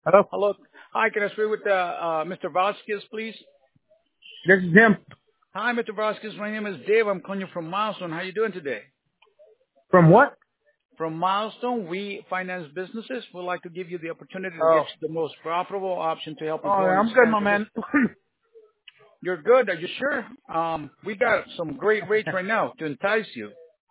Hello? Hello. Hi, can I speak with Mr. Vasquez, please? This is him. Hi, Mr. Vasquez. My name is Dave. I'm calling you from Milestone. How you doing today? From what? From Milestone, we finance businesses. We'd like to give you the opportunity to get Oh, you the most profitable option to help you oh, grow yeah, and I'm good, expand my your man. business. You're good. Are you sure? We got some great rates right now to entice you.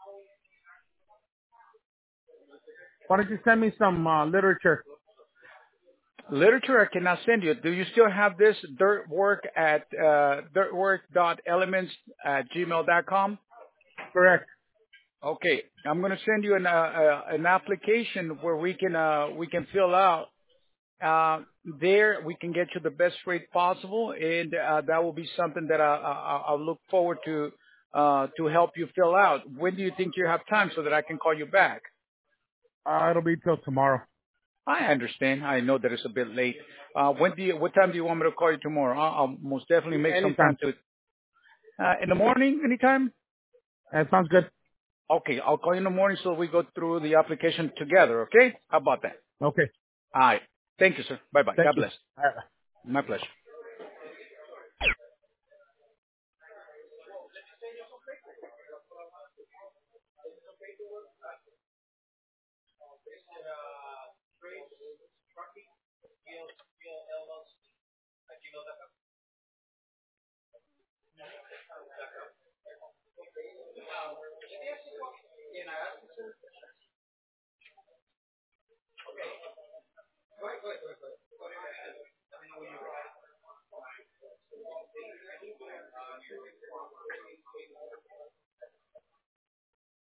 Why don't you send me some literature? Literature I cannot send you. Do you still have this dirtwork at dirtwork.elements at gmail.com? Correct. Okay, I'm going to send you an application where we can fill out. There we can get you the best rate possible, and that will be something that I'll look forward to help you fill out. When do you think you have time so that I can call you back? It'll be till tomorrow. I understand. I know that it's a bit late. What time do you want me to call you tomorrow? I'll most definitely make some Anytime. time to. In the morning, anytime. That sounds good. Okay, I'll call you in the morning so we go through the application together. Okay? How about that? Okay. All right. Thank you, sir. Bye-bye. Thank God you. bless. All right. My pleasure.